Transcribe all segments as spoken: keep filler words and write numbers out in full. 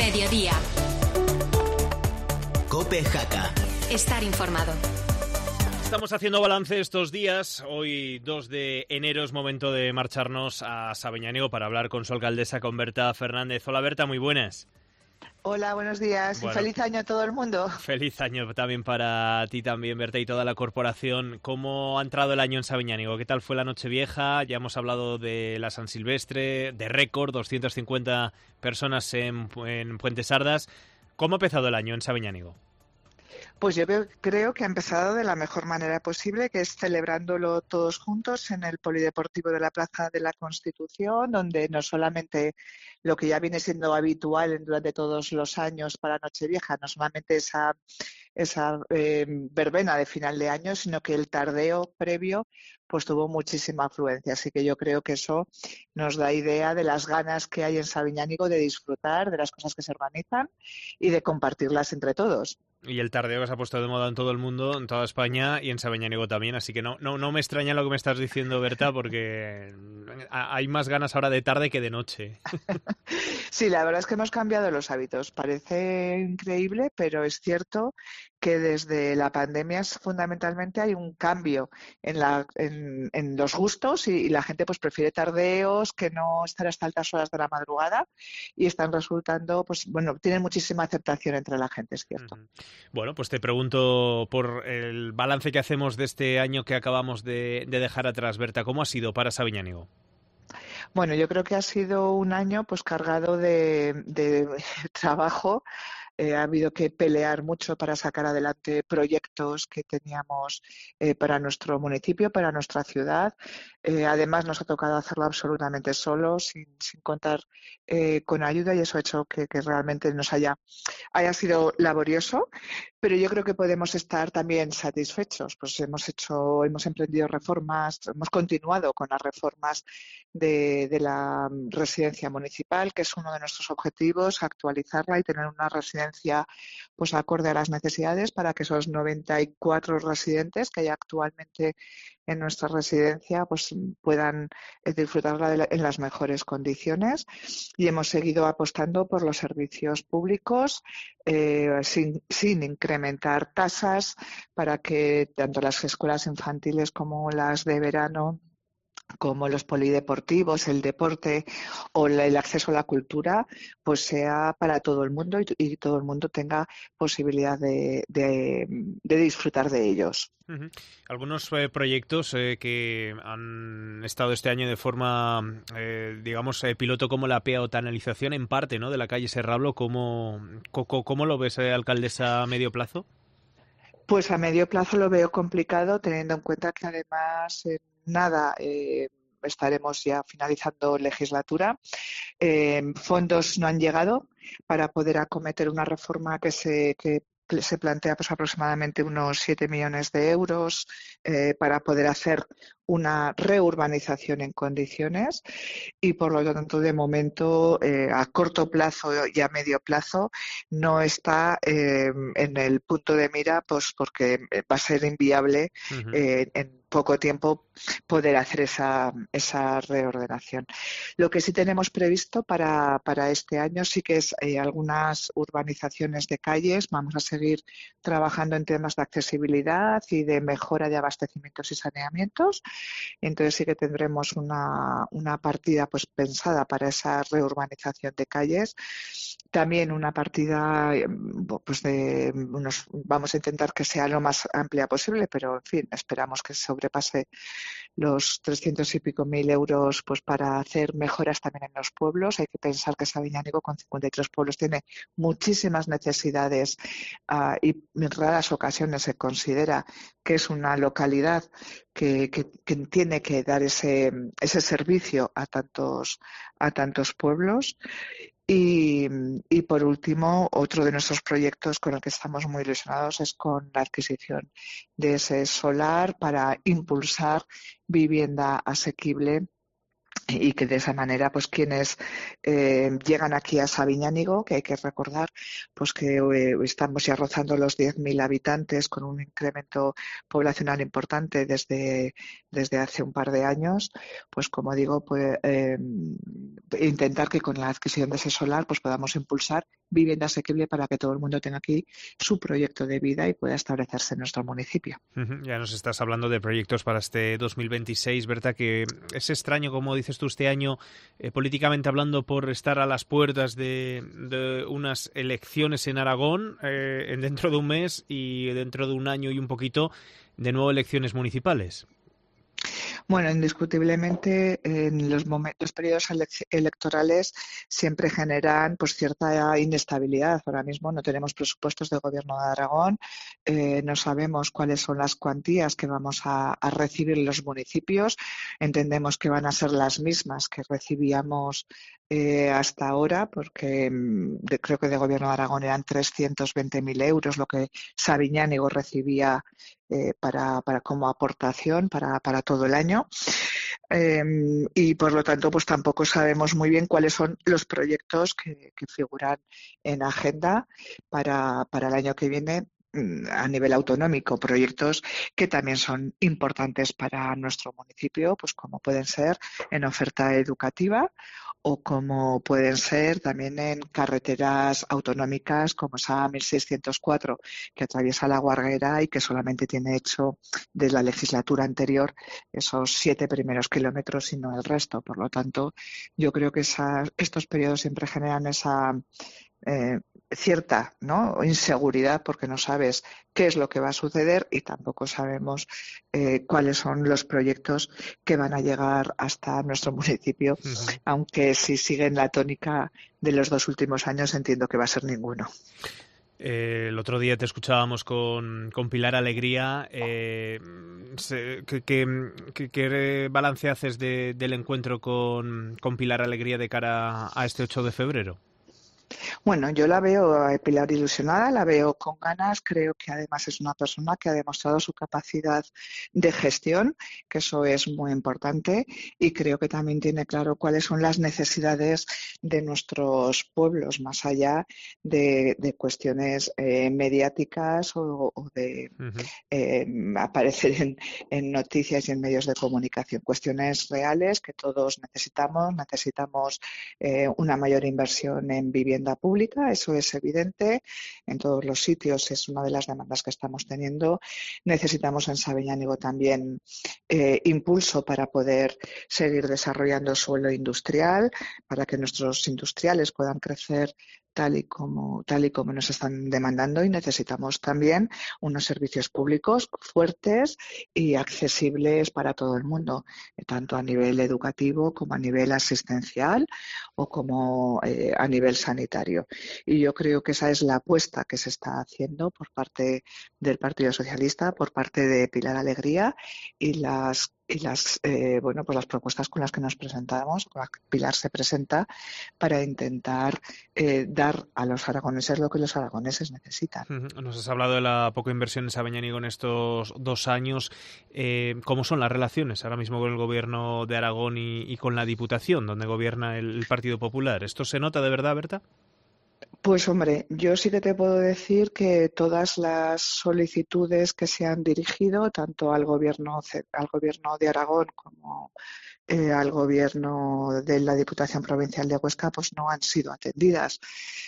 Mediodía. COPE Jaca. Estar informado. Estamos haciendo balance estos días. Hoy, dos de enero, es momento de marcharnos a Sabiñánigo para hablar con su alcaldesa, con Berta Fernández. Hola, Berta, muy buenas. Hola, buenos días. Bueno, y feliz año a todo el mundo. Feliz año también para ti también, Berta, y toda la corporación. ¿Cómo ha entrado el año en Sabiñánigo? ¿Qué tal fue la Nochevieja? Ya hemos hablado de la San Silvestre, de récord, doscientas cincuenta personas en, en Puente Sardas. ¿Cómo ha empezado el año en Sabiñánigo? Pues yo veo, creo que ha empezado de la mejor manera posible, que es celebrándolo todos juntos en el Polideportivo de la Plaza de la Constitución, donde no solamente lo que ya viene siendo habitual durante todos los años para Nochevieja, no solamente esa, esa eh, verbena de final de año, sino que el tardeo previo pues tuvo muchísima afluencia. Así que yo creo que eso nos da idea de las ganas que hay en Sabiñánigo de disfrutar de las cosas que se organizan y de compartirlas entre todos. Y el tardeo que se ha puesto de moda en todo el mundo, en toda España y en Sabiñánigo también, así que no, no, no me extraña lo que me estás diciendo, Berta, porque hay más ganas ahora de tarde que de noche. Sí, la verdad es que hemos cambiado los hábitos. Parece increíble, pero es cierto que desde la pandemia fundamentalmente hay un cambio en, la, en, en los gustos y, y la gente pues prefiere tardeos que no estar hasta altas horas de la madrugada y están resultando, pues bueno, tienen muchísima aceptación entre la gente, es cierto. Uh-huh. Bueno, pues te pregunto por el balance que hacemos de este año que acabamos de, de dejar atrás, Berta. ¿Cómo ha sido para Sabiñánigo? Bueno, yo creo que ha sido un año pues cargado de, de trabajo. Eh, ha habido que pelear mucho para sacar adelante proyectos que teníamos eh, para nuestro municipio, para nuestra ciudad. Eh, además, nos ha tocado hacerlo absolutamente solos, sin, sin contar eh, con ayuda, y eso ha hecho que, que realmente nos haya, haya sido laborioso. Pero yo creo que podemos estar también satisfechos. Pues hemos hecho, hemos emprendido reformas, hemos continuado con las reformas de, de la residencia municipal, que es uno de nuestros objetivos, actualizarla y tener una residencia pues acorde a las necesidades para que esos noventa y cuatro residentes que hay actualmente en nuestra residencia pues puedan disfrutarla de la, en las mejores condiciones. Y hemos seguido apostando por los servicios públicos eh, sin, sin incrementar tasas para que tanto las escuelas infantiles como las de verano, como los polideportivos, el deporte o el acceso a la cultura, pues sea para todo el mundo y, y todo el mundo tenga posibilidad de, de, de disfrutar de ellos. Uh-huh. Algunos eh, proyectos eh, que han estado este año de forma, eh, digamos, eh, piloto, como la peatonalización en parte, ¿no?, de la calle Serrablo. ¿Cómo, cómo, cómo lo ves, eh, alcaldesa, a medio plazo? Pues a medio plazo lo veo complicado, teniendo en cuenta que además eh, nada, eh, estaremos ya finalizando legislatura. Eh, fondos no han llegado para poder acometer una reforma que se que se plantea pues aproximadamente unos siete millones de euros eh, para poder hacer una reurbanización en condiciones, y por lo tanto de momento eh, a corto plazo y a medio plazo no está eh, en el punto de mira, pues porque va a ser inviable uh-huh. eh, en poco tiempo poder hacer esa, esa reordenación. Lo que sí tenemos previsto para, para este año sí que es eh, algunas urbanizaciones de calles. Vamos a seguir trabajando en temas de accesibilidad y de mejora de abastecimientos y saneamientos. Entonces sí que tendremos una, una partida pues pensada para esa reurbanización de calles. También una partida pues de unos, vamos a intentar que sea lo más amplia posible, pero en fin, esperamos que sobrepase los trescientos y pico mil euros pues para hacer mejoras también en los pueblos. Hay que pensar que Sabiñánigo, con cincuenta y tres pueblos, tiene muchísimas necesidades uh, y en raras ocasiones se considera que es una localidad que, que, que tiene que dar ese, ese servicio a tantos, a tantos pueblos. Y, y por último, otro de nuestros proyectos con el que estamos muy ilusionados es con la adquisición de ese solar para impulsar vivienda asequible y que de esa manera pues quienes eh, llegan aquí a Sabiñánigo, que hay que recordar pues que eh, estamos ya rozando los diez mil habitantes con un incremento poblacional importante desde, desde hace un par de años, pues como digo, pues, eh, intentar que con la adquisición de ese solar pues podamos impulsar vivienda asequible para que todo el mundo tenga aquí su proyecto de vida y pueda establecerse en nuestro municipio. Uh-huh. Ya nos estás hablando de proyectos para este dos mil veintiséis, Berta, que es extraño, como dices tú, este año, eh, políticamente hablando, por estar a las puertas de, de unas elecciones en Aragón eh, dentro de un mes y dentro de un año y un poquito, de nuevo elecciones municipales. Bueno, indiscutiblemente en los, momentos, los periodos electorales siempre generan pues cierta inestabilidad. Ahora mismo no tenemos presupuestos del Gobierno de Aragón, eh, no sabemos cuáles son las cuantías que vamos a, a recibir los municipios. Entendemos que van a ser las mismas que recibíamos eh, hasta ahora, porque de, creo que de Gobierno de Aragón eran trescientos veinte mil euros lo que Sabiñánigo recibía Eh, para, para como aportación para, para todo el año eh, y por lo tanto pues tampoco sabemos muy bien cuáles son los proyectos que, que figuran en agenda para, para el año que viene a nivel autonómico, proyectos que también son importantes para nuestro municipio, pues como pueden ser en oferta educativa o como pueden ser también en carreteras autonómicas como esa mil seiscientos cuatro que atraviesa la Guarguera y que solamente tiene hecho de la legislatura anterior esos siete primeros kilómetros y no el resto. Por lo tanto, yo creo que esas, estos periodos siempre generan esa eh, cierta ¿no? inseguridad porque no sabes qué es lo que va a suceder y tampoco sabemos eh, cuáles son los proyectos que van a llegar hasta nuestro municipio, uh-huh. aunque si siguen la tónica de los dos últimos años entiendo que va a ser ninguno. Eh, el otro día te escuchábamos con, con Pilar Alegría. Eh, ¿qué, qué, ¿Qué balance haces de, del encuentro con, con Pilar Alegría de cara a este ocho de febrero? Bueno, yo la veo a Pilar ilusionada, la veo con ganas, creo que además es una persona que ha demostrado su capacidad de gestión, que eso es muy importante y creo que también tiene claro cuáles son las necesidades de nuestros pueblos, más allá de, de cuestiones eh, mediáticas o, o de uh-huh. eh, aparecer en, en noticias y en medios de comunicación, cuestiones reales que todos necesitamos, necesitamos eh, una mayor inversión en vivienda pública. Eso es evidente, en todos los sitios es una de las demandas que estamos teniendo. Necesitamos en Sabiñánigo también eh, impulso para poder seguir desarrollando suelo industrial, para que nuestros industriales puedan crecer tal y como tal y como nos están demandando y necesitamos también unos servicios públicos fuertes y accesibles para todo el mundo, tanto a nivel educativo como a nivel asistencial o como eh, a nivel sanitario. Y yo creo que esa es la apuesta que se está haciendo por parte del Partido Socialista, por parte de Pilar Alegría y las y las eh, bueno pues las propuestas con las que nos presentamos, con las que Pilar se presenta para intentar eh, dar a los aragoneses lo que los aragoneses necesitan. Nos has hablado de la poca inversión en Sabiñánigo en estos dos años. Eh, ¿Cómo son las relaciones ahora mismo con el gobierno de Aragón y, y con la Diputación, donde gobierna el, el Partido Popular? ¿Esto se nota de verdad, Berta? Pues hombre, yo sí que te puedo decir que todas las solicitudes que se han dirigido, tanto al gobierno, al gobierno de Aragón como eh, al gobierno de la Diputación Provincial de Huesca, pues no han sido atendidas.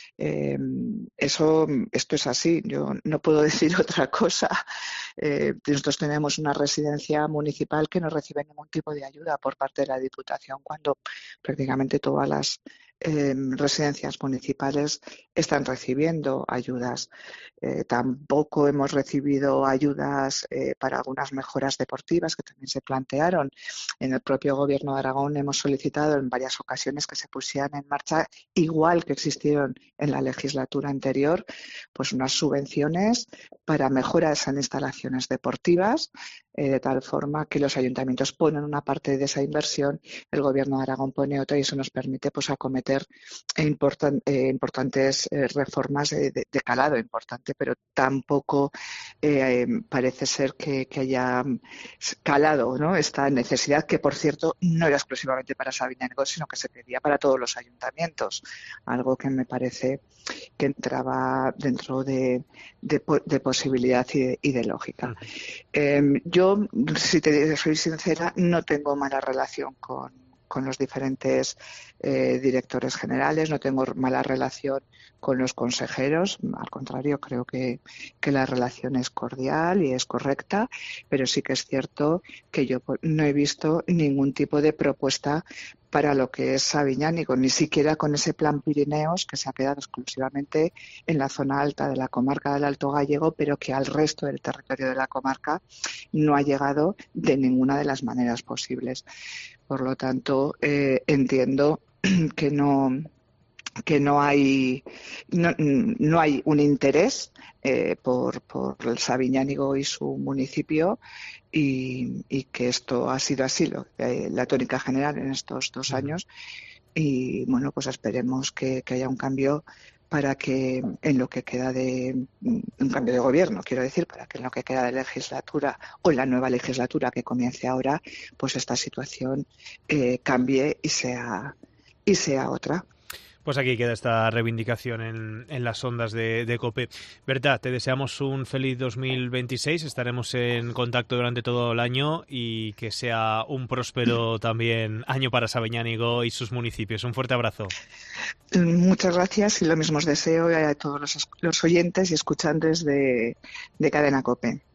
Eh, eso, esto es así, yo no puedo decir otra cosa. Eh, nosotros tenemos una residencia municipal que no recibe ningún tipo de ayuda por parte de la Diputación cuando prácticamente todas las eh, residencias municipales están recibiendo ayudas. Eh, tampoco hemos recibido ayudas eh, para algunas mejoras deportivas que también se plantearon. En el propio Gobierno de Aragón hemos solicitado en varias ocasiones que se pusieran en marcha, igual que existieron en la legislatura anterior, pues unas subvenciones para mejoras en instalaciones deportivas, eh, de tal forma que los ayuntamientos ponen una parte de esa inversión, el Gobierno de Aragón pone otra y eso nos permite pues acometer important, eh, importantes eh, reformas de, de, de calado importante, pero tampoco eh, parece ser que, que haya calado, ¿no?, esta necesidad, que por cierto no era exclusivamente para Sabiñánigo, sino que se pedía para todos los ayuntamientos, algo que me parece que entraba dentro de, de, de posibilidad y de, y de lógica. Eh, yo, si te soy sincera, no tengo mala relación con con los diferentes eh, directores generales, no tengo mala relación con los consejeros, al contrario, creo que, que la relación es cordial y es correcta, pero sí que es cierto que yo no he visto ningún tipo de propuesta para lo que es Sabiñánigo, ni siquiera con ese plan Pirineos que se ha quedado exclusivamente en la zona alta de la comarca del Alto Gállego, pero que al resto del territorio de la comarca no ha llegado de ninguna de las maneras posibles. Por lo tanto, eh, entiendo que no que no hay no, no hay un interés eh, por, por el Sabiñánigo y su municipio y, y que esto ha sido así lo, eh, la tónica general en estos dos años y bueno, pues esperemos que, que haya un cambio para que en lo que queda de un cambio de gobierno, quiero decir, para que en lo que queda de legislatura o en la nueva legislatura que comience ahora, pues esta situación eh, cambie y sea y sea otra. Pues aquí queda esta reivindicación en, en las ondas de, de COPE. Berta, te deseamos un feliz dos mil veintiséis, estaremos en contacto durante todo el año y que sea un próspero también año para Sabiñánigo y sus municipios. Un fuerte abrazo. Muchas gracias y lo mismo os deseo a todos los, los oyentes y escuchantes de, de Cadena COPE.